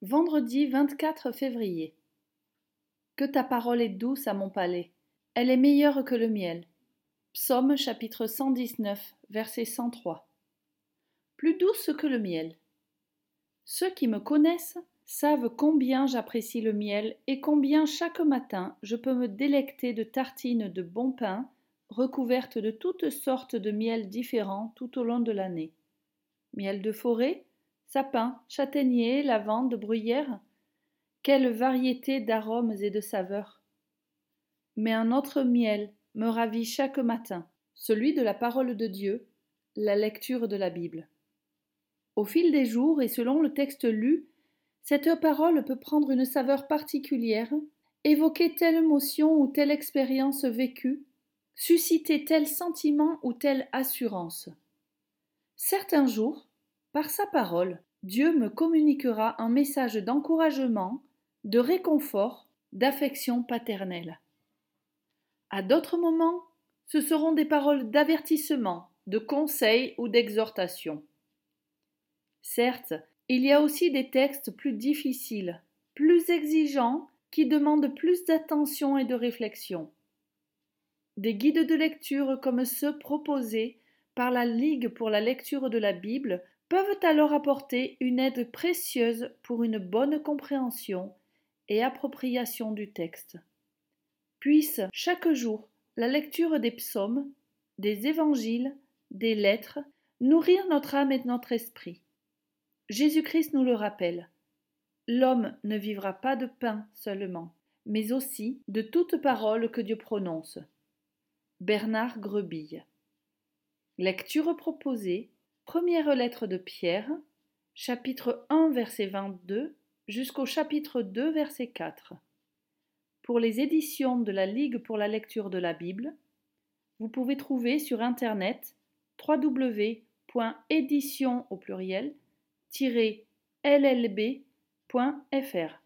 Vendredi 24 février. Que ta parole est douce à mon palais. Elle est meilleure que le miel. Psaume chapitre 119, verset 103. Plus douce que le miel. Ceux qui me connaissent savent combien j'apprécie le miel et combien chaque matin je peux me délecter de tartines de bon pain recouvertes de toutes sortes de miels différents tout au long de l'année. Miel de forêt, sapin, châtaignier, lavande, bruyère. Quelle variété d'arômes et de saveurs! Mais un autre miel me ravit chaque matin, celui de la parole de Dieu, la lecture de la Bible. Au fil des jours et selon le texte lu, cette parole peut prendre une saveur particulière, évoquer telle émotion ou telle expérience vécue, susciter tel sentiment ou telle assurance. Certains jours, par sa parole, Dieu me communiquera un message d'encouragement, de réconfort, d'affection paternelle. À d'autres moments, ce seront des paroles d'avertissement, de conseil ou d'exhortation. Certes, il y a aussi des textes plus difficiles, plus exigeants, qui demandent plus d'attention et de réflexion. Des guides de lecture comme ceux proposés par la Ligue pour la lecture de la Bible peuvent alors apporter une aide précieuse pour une bonne compréhension et appropriation du texte. Puisse chaque jour la lecture des psaumes, des évangiles, des lettres nourrir notre âme et notre esprit. Jésus-Christ nous le rappelle. L'homme ne vivra pas de pain seulement, mais aussi de toute parole que Dieu prononce. Bernard Grebille. Lecture proposée, première lettre de Pierre, chapitre 1, verset 22, jusqu'au chapitre 2, verset 4. Pour les éditions de la Ligue pour la lecture de la Bible, vous pouvez trouver sur internet www.éditions llb.fr.